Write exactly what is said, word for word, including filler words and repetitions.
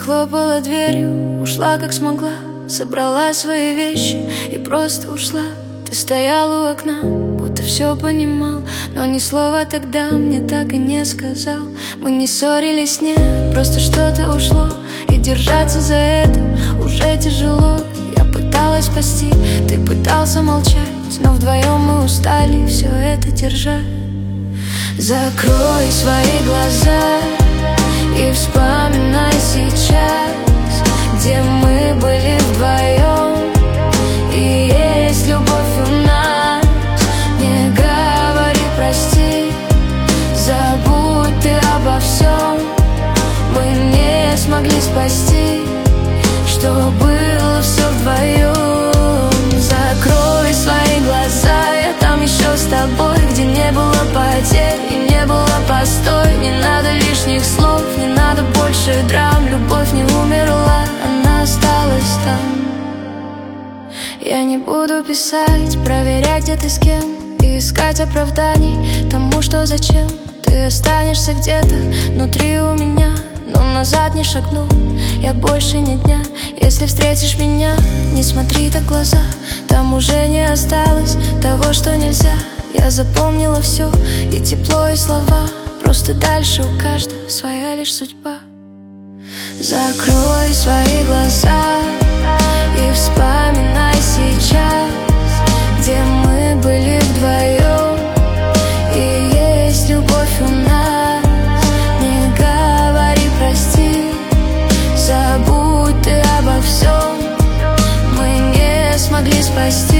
захлопала дверью, ушла как смогла, собрала свои вещи и просто ушла. Ты стоял у окна, будто все понимал, но ни слова тогда мне так и не сказал. Мы не ссорились, нет, просто что-то ушло, и держаться за это уже тяжело. Я пыталась спасти, ты пытался молчать, но вдвоем мы устали все это держать. Закрой свои глаза и вспоминай сейчас, где мы были вдвоем, и есть любовь у нас. Не говори прости, забудь ты обо всем. Мы не смогли спасти, что было все вдвоем. Закрой свои глаза, я там еще с тобой, где не было потерь и не было постой. Не надо лишних слов, не надо больше драм. Любовь не умерла, она осталась там. Я не буду писать, проверять, где ты с кем, и искать оправданий тому, что зачем. Ты останешься где-то внутри у меня, но назад не шагну я больше ни дня. Если встретишь меня, не смотри так в глаза, там уже не осталось того, что нельзя. Я запомнила все, и тепло, и слова, просто дальше у каждого своя лишь судьба. Закрой свои глаза и вспоминай сейчас, где мы были вдвоем, и есть любовь у нас. Не говори прости, забудь ты обо всем. Мы не смогли спасти,